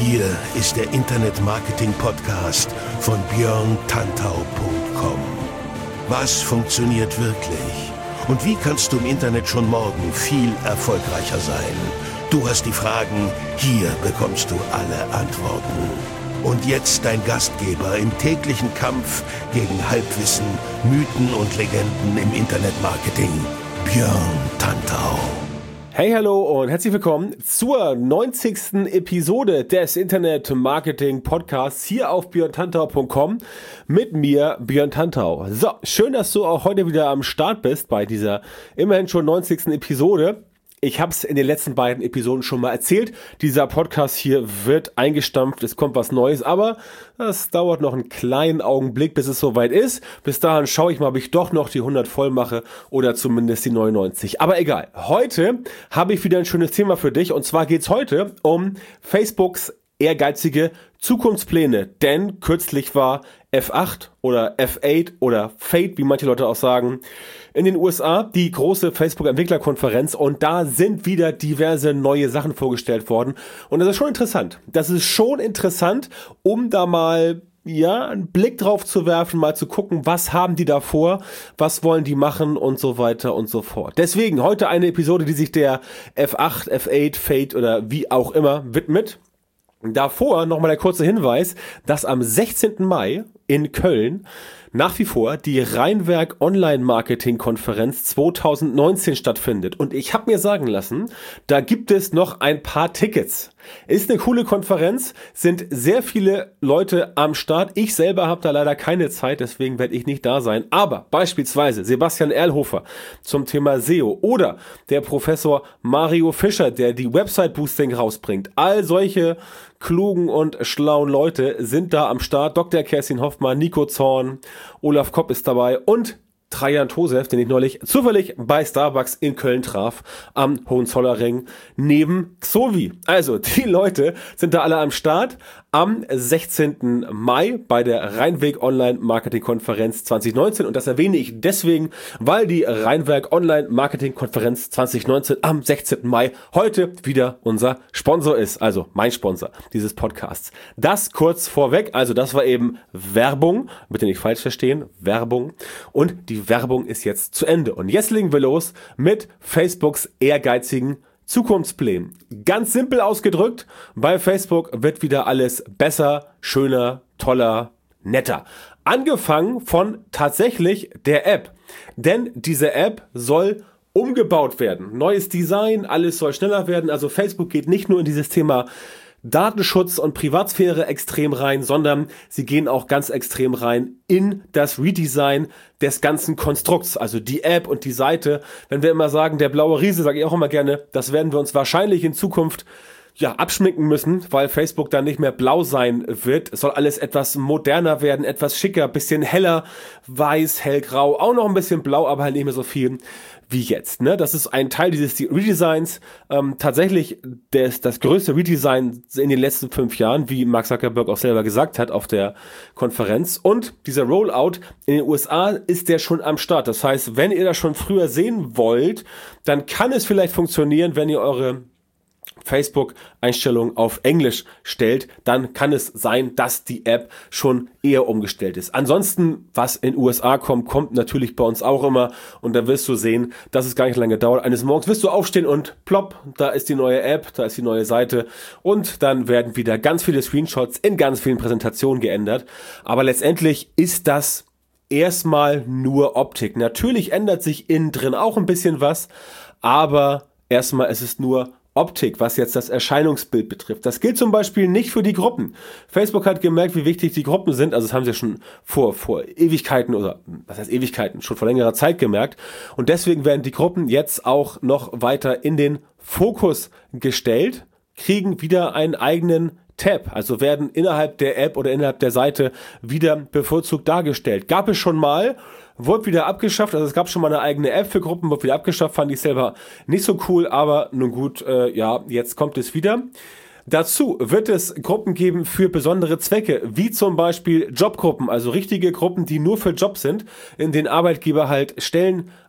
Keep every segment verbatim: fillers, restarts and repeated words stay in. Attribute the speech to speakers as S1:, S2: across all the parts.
S1: Hier ist der Internet-Marketing-Podcast von björn tantau punkt com. Was funktioniert wirklich? Und wie kannst du im Internet schon morgen viel erfolgreicher sein? Du hast die Fragen, hier bekommst du alle Antworten. Und jetzt dein Gastgeber im täglichen Kampf gegen Halbwissen, Mythen und Legenden im Internetmarketing, Björn Tantau.
S2: Hey, hallo und herzlich willkommen zur neunzigsten Episode des Internet-Marketing-Podcasts hier auf björn tantau punkt com mit mir, Björn Tantau. So, schön, dass du auch heute wieder am Start bist bei dieser immerhin schon neunzigsten Episode. Ich habe es in den letzten beiden Episoden schon mal erzählt. Dieser Podcast hier wird eingestampft, es kommt was Neues, aber das dauert noch einen kleinen Augenblick, bis es soweit ist. Bis dahin schaue ich mal, ob ich doch noch die hundert voll mache oder zumindest die neunundneunzig. Aber egal, heute habe ich wieder ein schönes Thema für dich und zwar geht es heute um Facebooks ehrgeizige Zukunftspläne, denn kürzlich war F acht oder F acht oder Fate, wie manche Leute auch sagen, in den U S A die große Facebook-Entwicklerkonferenz und da sind wieder diverse neue Sachen vorgestellt worden und das ist schon interessant. Das ist schon interessant, um da mal ja einen Blick drauf zu werfen, mal zu gucken, was haben die da vor, was wollen die machen und so weiter und so fort. Deswegen heute eine Episode, die sich der F acht, F acht, Fate oder wie auch immer widmet. Davor nochmal der kurze Hinweis, dass am sechzehnten Mai in Köln nach wie vor die Rheinwerk Online-Marketing-Konferenz zweitausendneunzehn stattfindet. Und ich habe mir sagen lassen, da gibt es noch ein paar Tickets. Ist eine coole Konferenz, sind sehr viele Leute am Start. Ich selber habe da leider keine Zeit, deswegen werde ich nicht da sein. Aber beispielsweise Sebastian Erlhofer zum Thema S E O oder der Professor Mario Fischer, der die Website-Boosting rausbringt. All solche klugen und schlauen Leute sind da am Start. Doktor Kerstin Hoffmann, Nico Zorn, Olaf Kopp ist dabei und Trajan Tosef, den ich neulich zufällig bei Starbucks in Köln traf, am Hohenzollernring neben Xovi. Also, die Leute sind da alle am Start am sechzehnten Mai bei der Rheinwerk Online Marketing Konferenz zwanzig neunzehn und das erwähne ich deswegen, weil die Rheinwerk Online Marketing Konferenz zwanzig neunzehn am sechzehnten Mai heute wieder unser Sponsor ist, also mein Sponsor dieses Podcasts. Das kurz vorweg, also das war eben Werbung, bitte nicht falsch verstehen, Werbung und die Die Werbung ist jetzt zu Ende. Und jetzt legen wir los mit Facebooks ehrgeizigen Zukunftsplänen. Ganz simpel ausgedrückt, bei Facebook wird wieder alles besser, schöner, toller, netter. Angefangen von tatsächlich der App. Denn diese App soll umgebaut werden. Neues Design, alles soll schneller werden. Also Facebook geht nicht nur in dieses Thema Datenschutz und Privatsphäre extrem rein, sondern sie gehen auch ganz extrem rein in das Redesign des ganzen Konstrukts, also die App und die Seite. Wenn wir immer sagen, der blaue Riese, sage ich auch immer gerne, das werden wir uns wahrscheinlich in Zukunft ja abschminken müssen, weil Facebook dann nicht mehr blau sein wird. Es soll alles etwas moderner werden, etwas schicker, bisschen heller, weiß, hellgrau, auch noch ein bisschen blau, aber halt nicht mehr so viel wie jetzt. Ne? Das ist ein Teil dieses Redesigns. Ähm, tatsächlich das, das größte Redesign in den letzten fünf Jahren, wie Mark Zuckerberg auch selber gesagt hat auf der Konferenz. Und dieser Rollout in den U S A ist der schon am Start. Das heißt, wenn ihr das schon früher sehen wollt, dann kann es vielleicht funktionieren, wenn ihr eure Facebook-Einstellung auf Englisch stellt, dann kann es sein, dass die App schon eher umgestellt ist. Ansonsten, was in U S A kommt, kommt natürlich bei uns auch immer und da wirst du sehen, dass es gar nicht lange dauert. Eines Morgens wirst du aufstehen und plopp, da ist die neue App, da ist die neue Seite und dann werden wieder ganz viele Screenshots in ganz vielen Präsentationen geändert. Aber letztendlich ist das erstmal nur Optik. Natürlich ändert sich innen drin auch ein bisschen was, aber erstmal ist es nur Optik, was jetzt das Erscheinungsbild betrifft. Das gilt zum Beispiel nicht für die Gruppen. Facebook hat gemerkt, wie wichtig die Gruppen sind. Also das haben sie schon vor, vor Ewigkeiten oder was heißt Ewigkeiten, schon vor längerer Zeit gemerkt. Und deswegen werden die Gruppen jetzt auch noch weiter in den Fokus gestellt, kriegen wieder einen eigenen Tab, also werden innerhalb der App oder innerhalb der Seite wieder bevorzugt dargestellt. Gab es schon mal, wurde wieder abgeschafft, also es gab schon mal eine eigene App für Gruppen, wurde wieder abgeschafft, fand ich selber nicht so cool, aber nun gut, äh, ja, jetzt kommt es wieder. Dazu wird es Gruppen geben für besondere Zwecke, wie zum Beispiel Jobgruppen, also richtige Gruppen, die nur für Jobs sind, in denen Arbeitgeber halt Stellen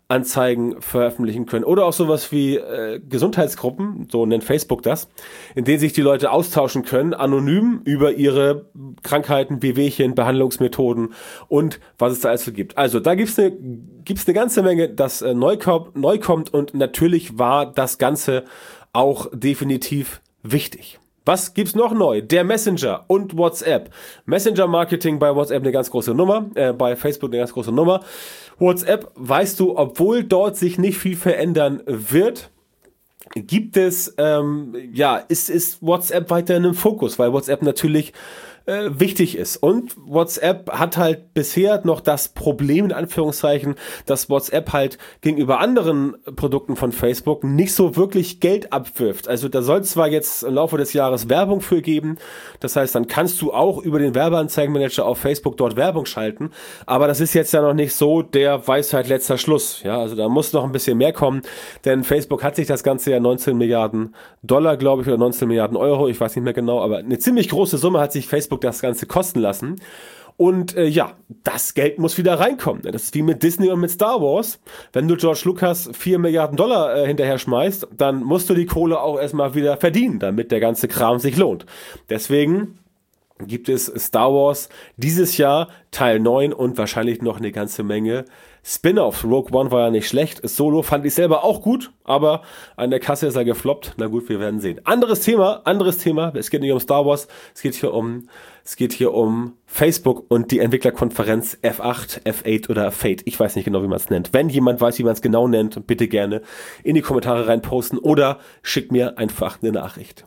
S2: Anzeigen veröffentlichen können. Oder auch sowas wie äh, Gesundheitsgruppen, so nennt Facebook das, in denen sich die Leute austauschen können, anonym über ihre Krankheiten, Wehwehchen, Behandlungsmethoden und was es da also gibt. Also da gibt's eine gibt's eine ganze Menge, das äh, neu, kommt, neu kommt und natürlich war das Ganze auch definitiv wichtig. Was gibt's noch neu? Der Messenger und WhatsApp. Messenger-Marketing bei WhatsApp eine ganz große Nummer, äh, bei Facebook eine ganz große Nummer. WhatsApp, weißt du, obwohl dort sich nicht viel verändern wird, gibt es, ähm, ja, ist, ist WhatsApp weiterhin im Fokus, weil WhatsApp natürlich äh, wichtig ist. Und WhatsApp hat halt bisher noch das Problem, in Anführungszeichen, dass WhatsApp halt gegenüber anderen Produkten von Facebook nicht so wirklich Geld abwirft. Also da soll zwar jetzt im Laufe des Jahres Werbung für geben, das heißt, dann kannst du auch über den Werbeanzeigenmanager auf Facebook dort Werbung schalten, aber das ist jetzt ja noch nicht so der Weisheit letzter Schluss. Ja, also da muss noch ein bisschen mehr kommen, denn Facebook hat sich das Ganze ja neunzehn Milliarden Dollar, glaube ich, oder neunzehn Milliarden Euro, ich weiß nicht mehr genau, aber eine ziemlich große Summe hat sich Facebook das Ganze kosten lassen. Und äh, ja, das Geld muss wieder reinkommen. Das ist wie mit Disney und mit Star Wars. Wenn du George Lucas vier Milliarden Dollar äh, hinterher schmeißt, dann musst du die Kohle auch erstmal wieder verdienen, damit der ganze Kram sich lohnt. Deswegen gibt es Star Wars dieses Jahr Teil neun und wahrscheinlich noch eine ganze Menge Spin-offs. Rogue One war ja nicht schlecht. Solo fand ich selber auch gut, aber an der Kasse ist er gefloppt. Na gut, wir werden sehen. Anderes Thema, anderes Thema. Es geht nicht um Star Wars, es geht hier um, es geht hier um Facebook und die Entwicklerkonferenz F acht, F acht oder Fate. Ich weiß nicht genau, wie man es nennt. Wenn jemand weiß, wie man es genau nennt, bitte gerne in die Kommentare reinposten oder schickt mir einfach eine Nachricht.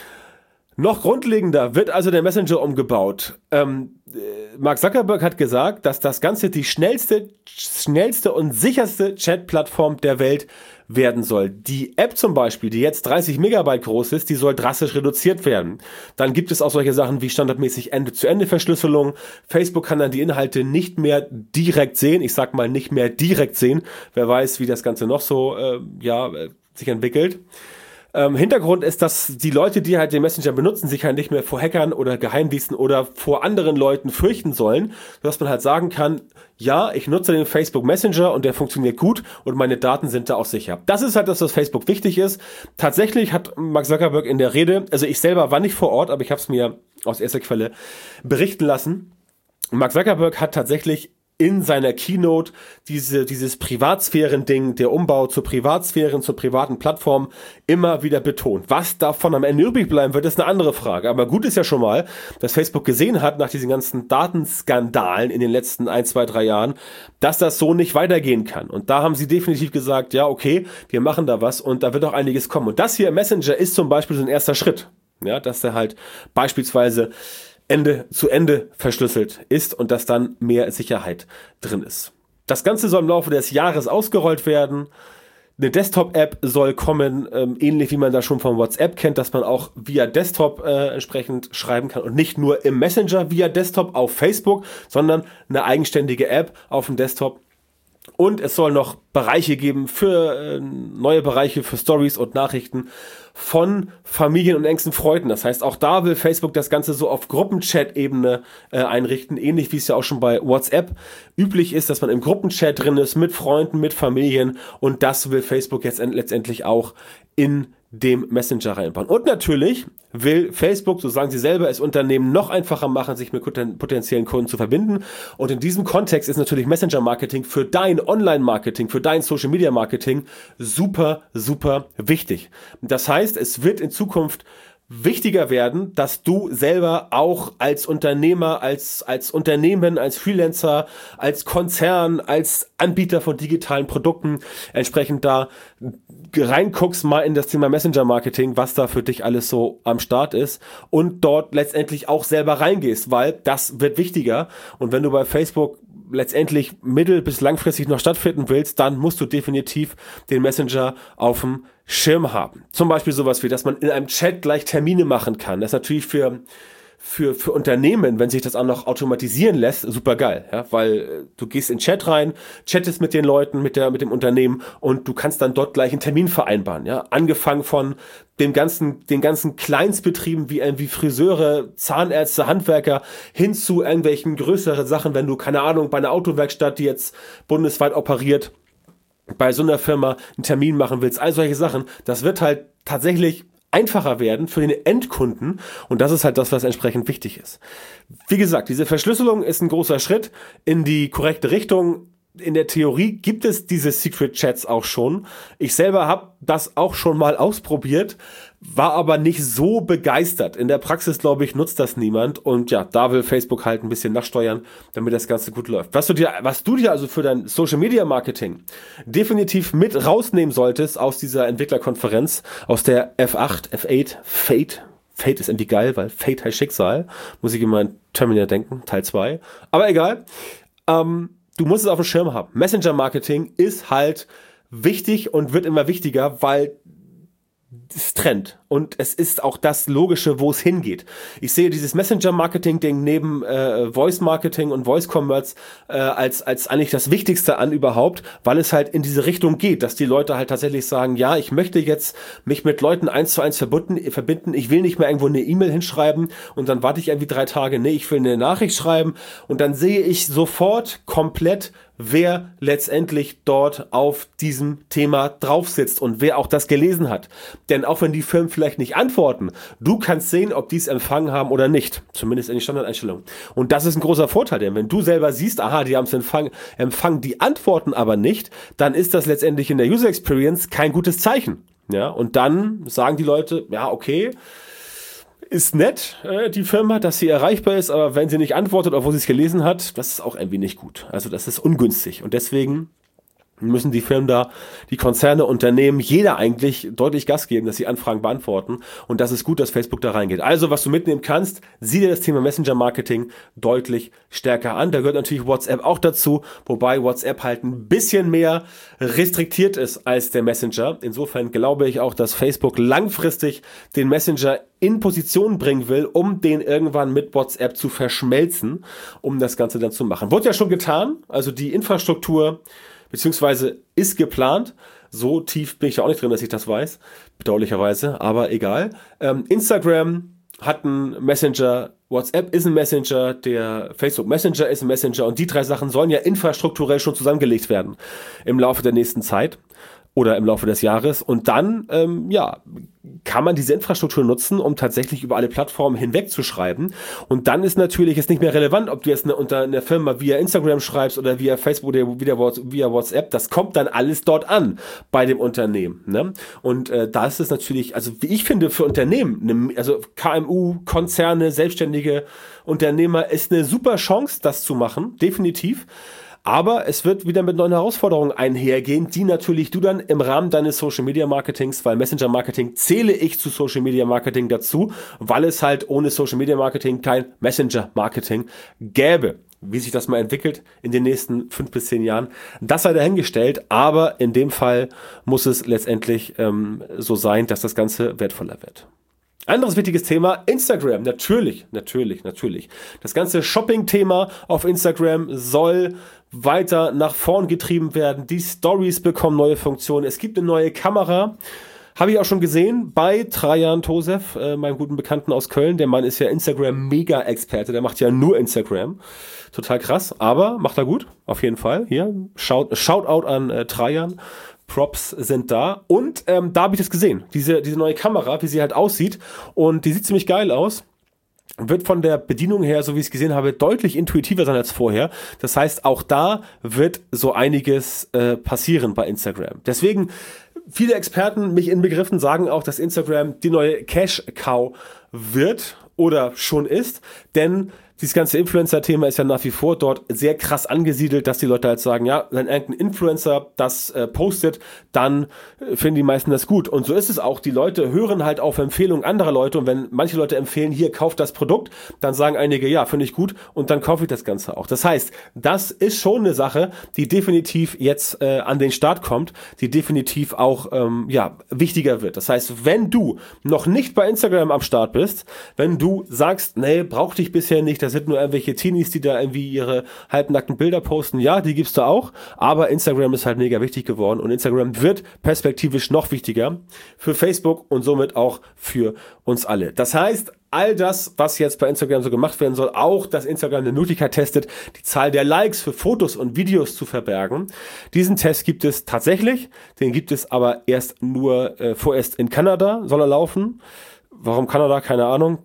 S2: Noch grundlegender wird also der Messenger umgebaut. Ähm, Mark Zuckerberg hat gesagt, dass das Ganze die schnellste, schnellste und sicherste Chat-Plattform der Welt werden soll. Die App zum Beispiel, die jetzt dreißig Megabyte groß ist, die soll drastisch reduziert werden. Dann gibt es auch solche Sachen wie standardmäßig Ende-zu-Ende-Verschlüsselung. Facebook kann dann die Inhalte nicht mehr direkt sehen. Ich sag mal nicht mehr direkt sehen. Wer weiß, wie das Ganze noch so äh, ja, sich entwickelt. Ähm, Hintergrund ist, dass die Leute, die halt den Messenger benutzen, sich halt nicht mehr vor Hackern oder Geheimdiensten oder vor anderen Leuten fürchten sollen, sodass man halt sagen kann, ja, ich nutze den Facebook Messenger und der funktioniert gut und meine Daten sind da auch sicher. Das ist halt das, was Facebook wichtig ist. Tatsächlich hat Mark Zuckerberg in der Rede, also ich selber war nicht vor Ort, aber ich habe es mir aus erster Quelle berichten lassen. Mark Zuckerberg hat tatsächlich in seiner Keynote diese, dieses Privatsphären-Ding, der Umbau zur Privatsphären, zur privaten Plattform immer wieder betont. Was davon am Ende übrig bleiben wird, ist eine andere Frage. Aber gut ist ja schon mal, dass Facebook gesehen hat, nach diesen ganzen Datenskandalen in den letzten ein, zwei, drei Jahren, dass das so nicht weitergehen kann. Und da haben sie definitiv gesagt, ja, okay, wir machen da was und da wird auch einiges kommen. Und das hier im Messenger ist zum Beispiel so ein erster Schritt. Ja, dass der halt beispielsweise Ende zu Ende verschlüsselt ist und dass dann mehr Sicherheit drin ist. Das Ganze soll im Laufe des Jahres ausgerollt werden. Eine Desktop-App soll kommen, ähm, ähnlich wie man das schon von WhatsApp kennt, dass man auch via Desktop äh, entsprechend schreiben kann und nicht nur im Messenger via Desktop auf Facebook, sondern eine eigenständige App auf dem Desktop. Und es soll noch Bereiche geben für äh, neue Bereiche für Stories und Nachrichten von Familien und engsten Freunden. Das heißt, auch da will Facebook das Ganze so auf Gruppenchat-Ebene äh, einrichten, ähnlich wie es ja auch schon bei WhatsApp üblich ist, dass man im Gruppenchat drin ist, mit Freunden, mit Familien, und das will Facebook jetzt letztendlich auch in dem Messenger reinbauen. Und natürlich will Facebook, so sagen sie selber, es Unternehmen noch einfacher machen, sich mit potenziellen Kunden zu verbinden. Und in diesem Kontext ist natürlich Messenger-Marketing für dein Online-Marketing, für dein Social-Media-Marketing super, super wichtig. Das heißt, es wird in Zukunft wichtiger werden, dass du selber auch als Unternehmer, als, als Unternehmen, als Freelancer, als Konzern, als Anbieter von digitalen Produkten entsprechend da reinguckst mal in das Thema Messenger-Marketing, was da für dich alles so am Start ist, und dort letztendlich auch selber reingehst, weil das wird wichtiger. Und wenn du bei Facebook letztendlich mittel- bis langfristig noch stattfinden willst, dann musst du definitiv den Messenger auf dem Schirm haben. Zum Beispiel sowas wie, dass man in einem Chat gleich Termine machen kann. Das ist natürlich für für für Unternehmen, wenn sich das auch noch automatisieren lässt, super geil, ja, weil äh, du gehst in den Chat rein, chattest mit den Leuten, mit der mit dem Unternehmen, und du kannst dann dort gleich einen Termin vereinbaren, ja, angefangen von dem ganzen den ganzen Kleinstbetrieben wie wie Friseure, Zahnärzte, Handwerker hin zu irgendwelchen größeren Sachen, wenn du, keine Ahnung, bei einer Autowerkstatt, die jetzt bundesweit operiert, bei so einer Firma einen Termin machen willst, all solche Sachen, das wird halt tatsächlich einfacher werden für den Endkunden und das ist halt das, was entsprechend wichtig ist. Wie gesagt, diese Verschlüsselung ist ein großer Schritt in die korrekte Richtung. In der Theorie gibt es diese Secret Chats auch schon. Ich selber habe das auch schon mal ausprobiert, war aber nicht so begeistert. In der Praxis, glaube ich, nutzt das niemand. Und ja, da will Facebook halt ein bisschen nachsteuern, damit das Ganze gut läuft. Was du dir, was du dir also für dein Social Media Marketing definitiv mit rausnehmen solltest aus dieser Entwicklerkonferenz, aus der F acht, F acht, Fate. Fate ist irgendwie geil, weil Fate heißt Schicksal. Muss ich immer an Terminator denken, Teil zwei. Aber egal. Ähm, Du musst es auf dem Schirm haben. Messenger-Marketing ist halt wichtig und wird immer wichtiger, weil es Trend. Und es ist auch das Logische, wo es hingeht. Ich sehe dieses Messenger-Marketing-Ding neben äh, Voice-Marketing und Voice-Commerce äh, als als eigentlich das Wichtigste an überhaupt, weil es halt in diese Richtung geht, dass die Leute halt tatsächlich sagen, ja, ich möchte jetzt mich mit Leuten eins zu eins verbunden, verbinden, ich will nicht mehr irgendwo eine E-Mail hinschreiben und dann warte ich irgendwie drei Tage, nee, ich will eine Nachricht schreiben und dann sehe ich sofort komplett, wer letztendlich dort auf diesem Thema drauf sitzt und wer auch das gelesen hat. Denn auch wenn die Firmen vielleicht nicht antworten, du kannst sehen, ob die es empfangen haben oder nicht. Zumindest in den Standardeinstellungen. Und das ist ein großer Vorteil, denn wenn du selber siehst, aha, die haben es empfangen, empfangen, die antworten aber nicht, dann ist das letztendlich in der User Experience kein gutes Zeichen. Ja, und dann sagen die Leute, ja, okay, ist nett, äh, die Firma, dass sie erreichbar ist, aber wenn sie nicht antwortet, obwohl sie es gelesen hat, das ist auch irgendwie nicht gut. Also das ist ungünstig und deswegen müssen die Firmen da, die Konzerne, Unternehmen, jeder eigentlich deutlich Gas geben, dass sie Anfragen beantworten und das ist gut, dass Facebook da reingeht. Also was du mitnehmen kannst, sieh dir das Thema Messenger-Marketing deutlich stärker an. Da gehört natürlich WhatsApp auch dazu, wobei WhatsApp halt ein bisschen mehr restriktiert ist als der Messenger. Insofern glaube ich auch, dass Facebook langfristig den Messenger in Position bringen will, um den irgendwann mit WhatsApp zu verschmelzen, um das Ganze dann zu machen. Wurde ja schon getan, also die Infrastruktur beziehungsweise ist geplant. So tief bin ich ja auch nicht drin, dass ich das weiß, bedauerlicherweise, aber egal. Ähm, Instagram hat einen Messenger, WhatsApp ist ein Messenger, der Facebook Messenger ist ein Messenger und die drei Sachen sollen ja infrastrukturell schon zusammengelegt werden im Laufe der nächsten Zeit oder im Laufe des Jahres und dann, ähm, ja, kann man diese Infrastruktur nutzen, um tatsächlich über alle Plattformen hinweg zu schreiben. Und dann ist natürlich jetzt nicht mehr relevant, ob du jetzt eine, unter einer Firma via Instagram schreibst oder via Facebook oder via, via WhatsApp. Das kommt dann alles dort an bei dem Unternehmen. Ne? Und äh, da ist es natürlich, also wie ich finde, für Unternehmen, ne, also K M U, Konzerne, selbstständige Unternehmer, ist eine super Chance, das zu machen, definitiv. Aber es wird wieder mit neuen Herausforderungen einhergehen, die natürlich du dann im Rahmen deines Social Media Marketings, weil Messenger Marketing zähle ich zu Social Media Marketing dazu, weil es halt ohne Social Media Marketing kein Messenger Marketing gäbe. Wie sich das mal entwickelt in den nächsten fünf bis zehn Jahren, das sei dahingestellt, aber in dem Fall muss es letztendlich ähm, so sein, dass das Ganze wertvoller wird. Anderes wichtiges Thema, Instagram. Natürlich, natürlich, natürlich. Das ganze Shopping-Thema auf Instagram soll weiter nach vorn getrieben werden. Die Stories bekommen neue Funktionen. Es gibt eine neue Kamera. Habe ich auch schon gesehen bei Trajan Tosef, äh, meinem guten Bekannten aus Köln. Der Mann ist ja Instagram-Mega-Experte. Der macht ja nur Instagram. Total krass, aber macht er gut. Auf jeden Fall. Hier, Shout, Shoutout an äh, Trajan. Props sind da und ähm, da habe ich das gesehen, diese diese neue Kamera, wie sie halt aussieht und die sieht ziemlich geil aus, wird von der Bedienung her, so wie ich es gesehen habe, deutlich intuitiver sein als vorher. Das heißt, auch da wird so einiges äh, passieren bei Instagram. Deswegen, viele Experten, mich inbegriffen, sagen auch, dass Instagram die neue Cash-Cow wird oder schon ist, denn dieses ganze Influencer-Thema ist ja nach wie vor dort sehr krass angesiedelt, dass die Leute halt sagen, ja, wenn irgendein Influencer das äh, postet, dann äh, finden die meisten das gut. Und so ist es auch. Die Leute hören halt auf Empfehlungen anderer Leute und wenn manche Leute empfehlen, hier, kauft das Produkt, dann sagen einige, ja, finde ich gut und dann kaufe ich das Ganze auch. Das heißt, das ist schon eine Sache, die definitiv jetzt äh, an den Start kommt, die definitiv auch ähm, ja wichtiger wird. Das heißt, wenn du noch nicht bei Instagram am Start bist, wenn du sagst, nee, brauchte ich bisher nicht, das sind nur irgendwelche Teenies, die da irgendwie ihre halbnackten Bilder posten. Ja, die gibt's da auch, aber Instagram ist halt mega wichtig geworden und Instagram wird perspektivisch noch wichtiger für Facebook und somit auch für uns alle. Das heißt, all das, was jetzt bei Instagram so gemacht werden soll, auch, dass Instagram eine Möglichkeit testet, die Zahl der Likes für Fotos und Videos zu verbergen. Diesen Test gibt es tatsächlich, den gibt es aber erst nur, äh, vorerst in Kanada soll er laufen. Warum Kanada? Keine Ahnung.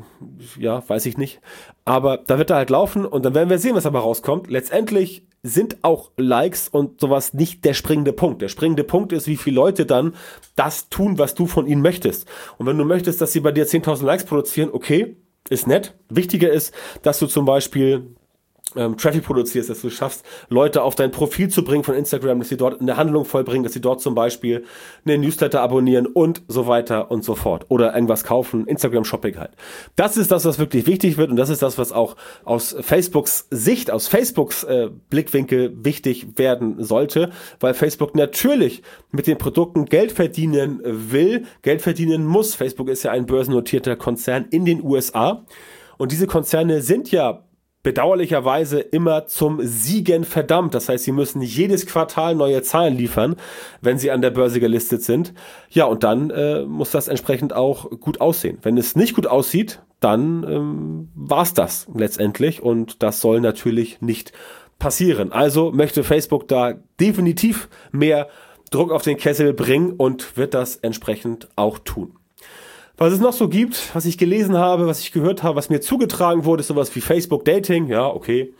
S2: Ja, weiß ich nicht. Aber da wird er halt laufen und dann werden wir sehen, was dabei rauskommt. Letztendlich sind auch Likes und sowas nicht der springende Punkt. Der springende Punkt ist, wie viele Leute dann das tun, was du von ihnen möchtest. Und wenn du möchtest, dass sie bei dir zehntausend Likes produzieren, okay, ist nett. Wichtiger ist, dass du zum Beispiel Ähm, Traffic produzierst, dass du schaffst, Leute auf dein Profil zu bringen von Instagram, dass sie dort eine Handlung vollbringen, dass sie dort zum Beispiel einen Newsletter abonnieren und so weiter und so fort. Oder irgendwas kaufen, Instagram-Shopping halt. Das ist das, was wirklich wichtig wird und das ist das, was auch aus Facebooks Sicht, aus Facebooks äh, Blickwinkel wichtig werden sollte, weil Facebook natürlich mit den Produkten Geld verdienen will, Geld verdienen muss. Facebook ist ja ein börsennotierter Konzern in den U S A und diese Konzerne sind ja bedauerlicherweise immer zum Siegen verdammt. Das heißt, sie müssen jedes Quartal neue Zahlen liefern, wenn sie an der Börse gelistet sind. Ja, und dann äh, muss das entsprechend auch gut aussehen. Wenn es nicht gut aussieht, dann ähm, war's das letztendlich und das soll natürlich nicht passieren. Also möchte Facebook da definitiv mehr Druck auf den Kessel bringen und wird das entsprechend auch tun. Was es noch so gibt, was ich gelesen habe, was ich gehört habe, was mir zugetragen wurde, ist sowas wie Facebook Dating. Ja, okay.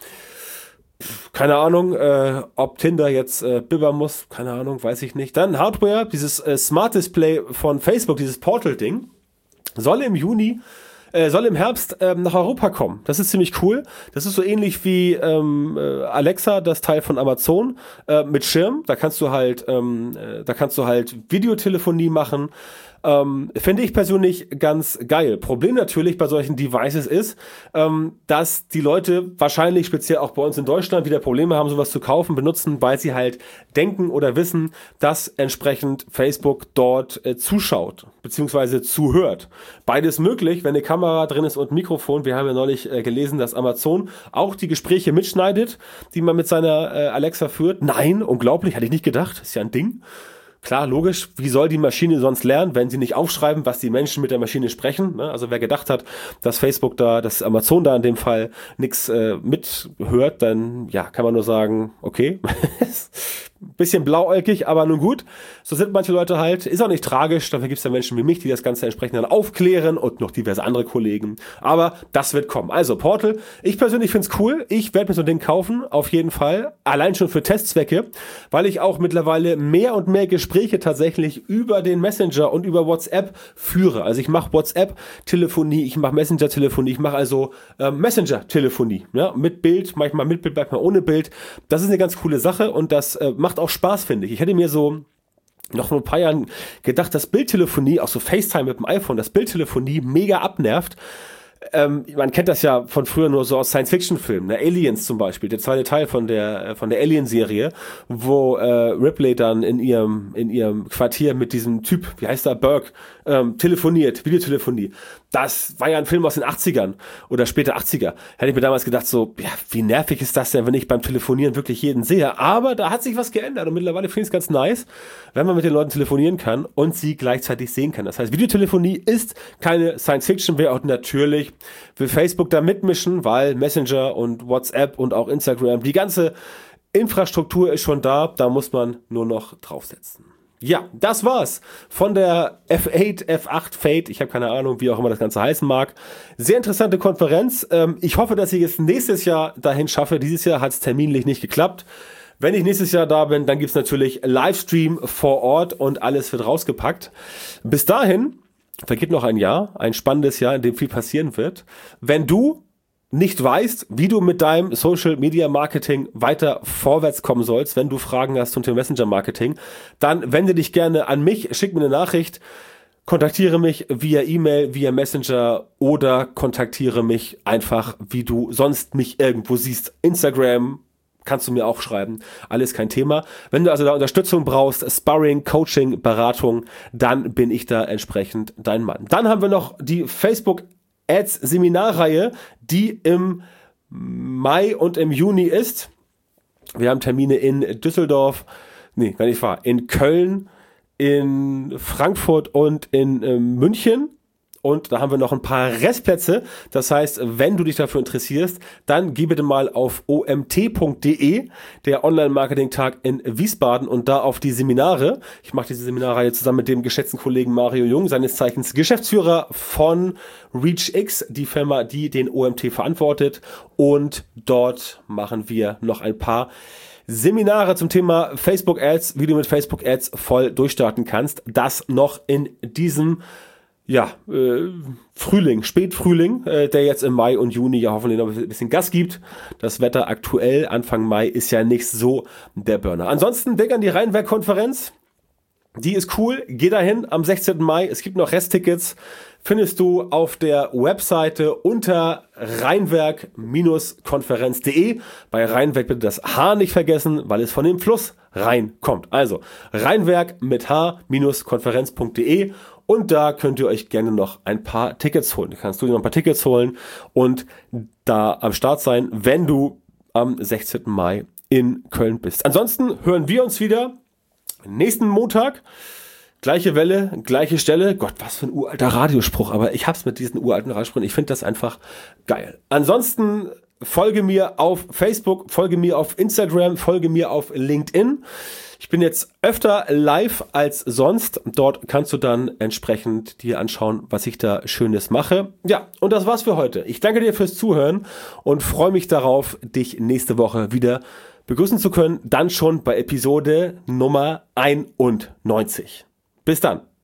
S2: Pff, keine Ahnung, äh, ob Tinder jetzt äh, bibbern muss. Keine Ahnung, weiß ich nicht. Dann Hardware, dieses äh, Smart Display von Facebook, dieses Portal-Ding, soll im Juni, äh, soll im Herbst ähm, nach Europa kommen. Das ist ziemlich cool. Das ist so ähnlich wie ähm, äh, Alexa, das Teil von Amazon, äh, mit Schirm. Da kannst du halt, ähm, äh, da kannst du halt Videotelefonie machen. Ähm, finde ich persönlich ganz geil. Problem natürlich bei solchen Devices ist, ähm, dass die Leute wahrscheinlich speziell auch bei uns in Deutschland wieder Probleme haben, sowas zu kaufen, benutzen, weil sie halt denken oder wissen, dass entsprechend Facebook dort äh, zuschaut, beziehungsweise zuhört. Beides möglich, wenn eine Kamera drin ist und ein Mikrofon. Wir haben ja neulich äh, gelesen, dass Amazon auch die Gespräche mitschneidet, die man mit seiner äh, Alexa führt. Nein, unglaublich, hätte ich nicht gedacht. Ist ja ein Ding. Klar, logisch, wie soll die Maschine sonst lernen, wenn sie nicht aufschreiben, was die Menschen mit der Maschine sprechen? Ne? Also wer gedacht hat, dass Facebook da, dass Amazon da in dem Fall nichts äh, mithört, dann ja, kann man nur sagen, okay, bisschen blauäugig, aber nun gut, so sind manche Leute halt, ist auch nicht tragisch, dafür gibt es ja Menschen wie mich, die das Ganze entsprechend dann aufklären und noch diverse andere Kollegen, aber das wird kommen. Also Portal, ich persönlich finde es cool, ich werde mir so ein Ding kaufen, auf jeden Fall, allein schon für Testzwecke, weil ich auch mittlerweile mehr und mehr Gespräche tatsächlich über den Messenger und über WhatsApp führe. Also ich mache WhatsApp-Telefonie, ich mache Messenger-Telefonie, ich mache also äh, Messenger-Telefonie, ja, mit Bild, manchmal mit Bild, manchmal ohne Bild. Das ist eine ganz coole Sache und das äh, macht auch Spaß, finde ich. Ich hätte mir so noch vor ein paar Jahren gedacht, dass Bildtelefonie, auch so FaceTime mit dem iPhone, dass Bildtelefonie mega abnervt. Ähm, man kennt das ja von früher nur so aus Science-Fiction-Filmen, ne? Aliens zum Beispiel, der zweite Teil von der von der Alien-Serie, wo äh, Ripley dann in ihrem in ihrem Quartier mit diesem Typ, wie heißt der, Burke, ähm, telefoniert, Videotelefonie. Das war ja ein Film aus den achtzigern oder später achtziger. Hätte ich mir damals gedacht, so, ja, wie nervig ist das denn, wenn ich beim Telefonieren wirklich jeden sehe? Aber da hat sich was geändert und mittlerweile finde ich es ganz nice, wenn man mit den Leuten telefonieren kann und sie gleichzeitig sehen kann. Das heißt, Videotelefonie ist keine Science-Fiction, wäre auch natürlich, will Facebook da mitmischen, weil Messenger und WhatsApp und auch Instagram, die ganze Infrastruktur ist schon da, da muss man nur noch draufsetzen. Ja, das war's von der F acht, F acht Fate. Ich habe keine Ahnung, wie auch immer das Ganze heißen mag. Sehr interessante Konferenz. Ich hoffe, dass ich es nächstes Jahr dahin schaffe. Dieses Jahr hat es terminlich nicht geklappt. Wenn ich nächstes Jahr da bin, dann gibt's natürlich Livestream vor Ort und alles wird rausgepackt. Bis dahin vergeht noch ein Jahr, ein spannendes Jahr, in dem viel passieren wird. Wenn du nicht weißt, wie du mit deinem Social Media Marketing weiter vorwärts kommen sollst, wenn du Fragen hast zum Thema Messenger Marketing, dann wende dich gerne an mich, schick mir eine Nachricht, kontaktiere mich via E-Mail, via Messenger oder kontaktiere mich einfach, wie du sonst mich irgendwo siehst. Instagram kannst du mir auch schreiben, alles kein Thema. Wenn du also da Unterstützung brauchst, Sparring, Coaching, Beratung, dann bin ich da entsprechend dein Mann. Dann haben wir noch die Facebook Ads Seminarreihe, die im Mai und im Juni ist. Wir haben Termine in Düsseldorf, nee, gar nicht wahr, in Köln, in Frankfurt und in äh, München. Und da haben wir noch ein paar Restplätze. Das heißt, wenn du dich dafür interessierst, dann geh bitte mal auf o m t punkt d e, der Online-Marketing-Tag in Wiesbaden, und da auf die Seminare. Ich mache diese Seminarreihe zusammen mit dem geschätzten Kollegen Mario Jung, seines Zeichens Geschäftsführer von ReachX, die Firma, die den O M T verantwortet. Und dort machen wir noch ein paar Seminare zum Thema Facebook Ads, wie du mit Facebook Ads voll durchstarten kannst. Das noch in diesem Ja, äh, Frühling, Spätfrühling, äh, der jetzt im Mai und Juni ja hoffentlich noch ein bisschen Gas gibt. Das Wetter aktuell Anfang Mai ist ja nicht so der Burner. Ansonsten denk an die Rheinwerk-Konferenz. Die ist cool. Geh dahin am sechzehnten Mai. Es gibt noch Resttickets. Findest du auf der Webseite unter rheinwerk Konferenz punkt de. Bei Rheinwerk bitte das H nicht vergessen, weil es von dem Fluss Rhein kommt. Also Rheinwerk mit H Konferenz punkt de. Und da könnt ihr euch gerne noch ein paar Tickets holen. Da kannst du dir noch ein paar Tickets holen und da am Start sein, wenn du am sechzehnten Mai in Köln bist. Ansonsten hören wir uns wieder nächsten Montag. Gleiche Welle, gleiche Stelle. Gott, was für ein uralter Radiospruch. Aber ich hab's mit diesen uralten Radiosprüchen. Ich finde das einfach geil. Ansonsten folge mir auf Facebook, folge mir auf Instagram, folge mir auf LinkedIn. Ich bin jetzt öfter live als sonst. Dort kannst du dann entsprechend dir anschauen, was ich da Schönes mache. Ja, und das war's für heute. Ich danke dir fürs Zuhören und freue mich darauf, dich nächste Woche wieder begrüßen zu können. Dann schon bei Episode Nummer einundneunzig. Bis dann.